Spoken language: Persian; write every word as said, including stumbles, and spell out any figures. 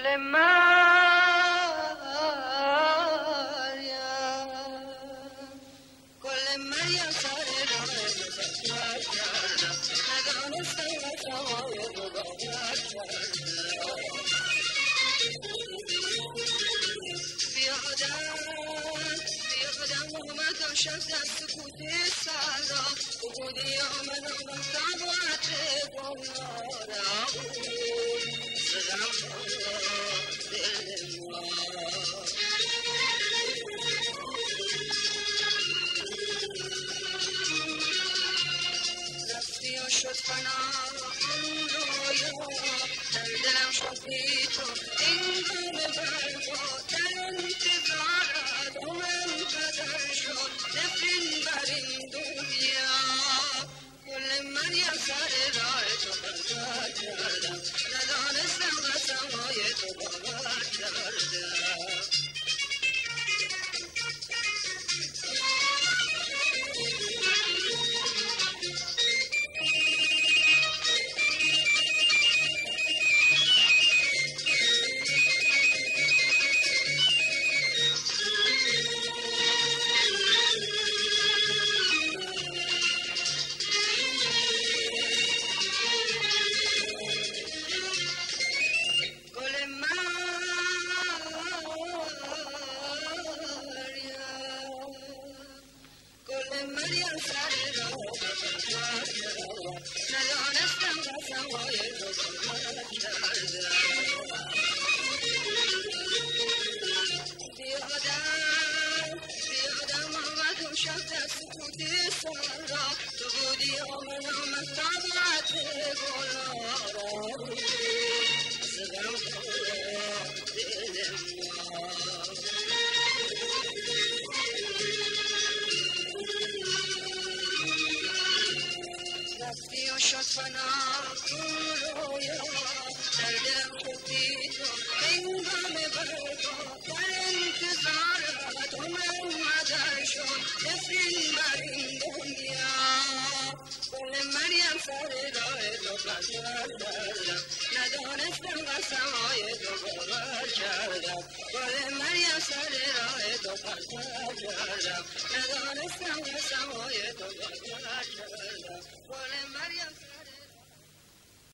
گل مریم گل مریم سر راه گذشت کردم ندانستم وفای تو باور کردم بیادم بیادم آمدم شب در سکوت سرا تو بودی آمد آمدم و عطر گلنارم زدم دل ما رفتی و شد فنا این رویا در دلم شد بی تو این غم بربا در انتظارت عمرم قدر شد نفرین بر این دنیا گل مریم سر راه تو قدر کردم ندانستم قسمهای تو باور کردم مریم سر راه ندانستم قسمهای تو باور کردم بیادم بیادم آمدم شب در سکوت سرا تو بودی آمد آمد طبعت گلارم زدم دل ما رفتی و شد فنا اون رویا در دلم شدی تو هنگام برگا در انتظارت عمرم مدر شد نفرین بر این دنیا گل مریم سر راه تو قدر کردم ندانستم قسمهای تو باور کردم گل مریم سر راه تو قدر کردم ندانستم قسمهای تو باور کردم